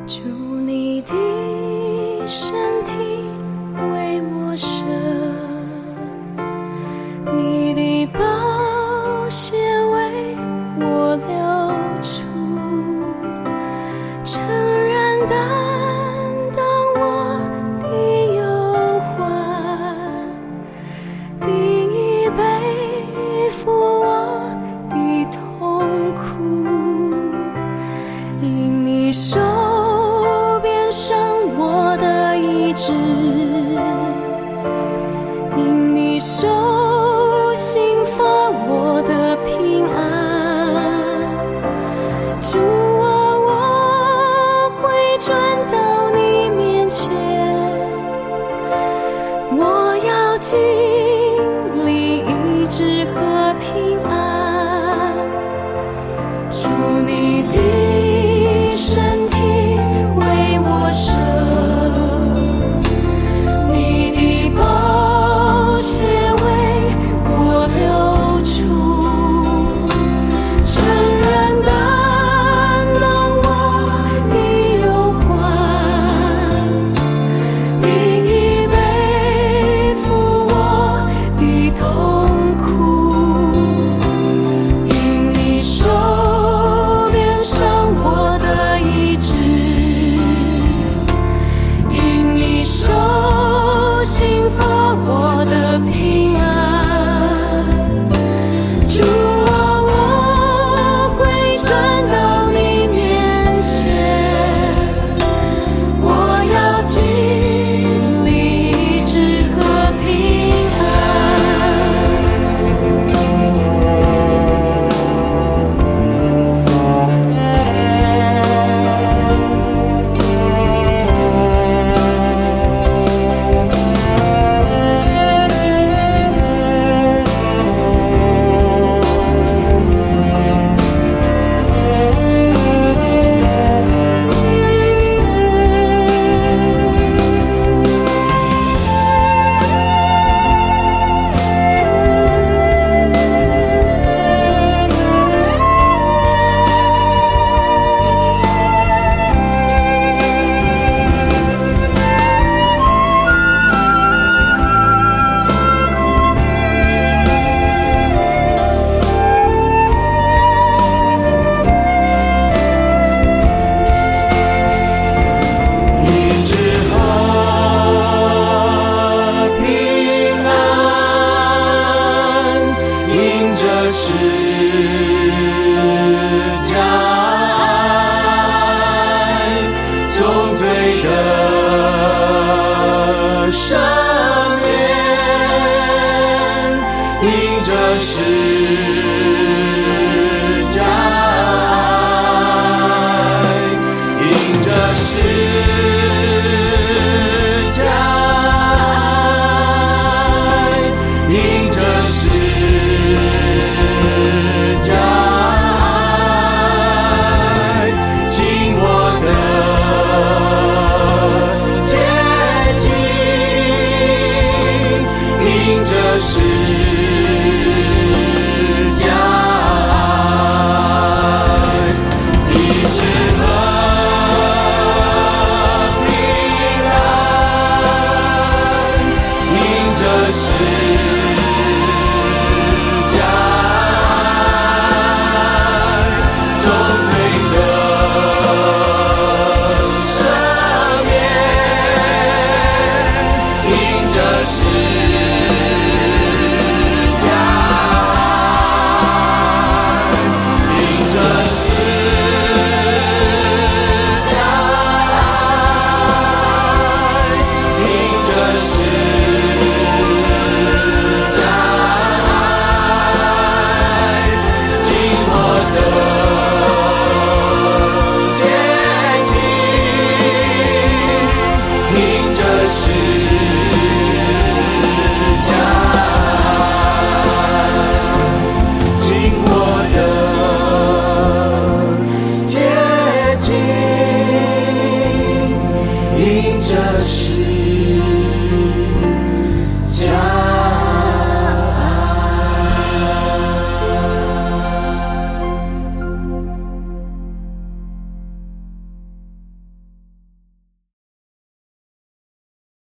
主你的身体为我舍，你的宝血为我流出，诚然担当我的忧患，定义背负我的痛苦，因你手变伤我的医治，因你手兴发我的平安。主啊，我会转到你面前，我要经历医治和平安。主你的身体为我舍，你的宝血为我流出，诚然担当我的忧患，定义背负我的痛苦，因你手变伤我的医治，因你手兴发我的平安。主啊，我会转到你面前，我要经历医治和平因着是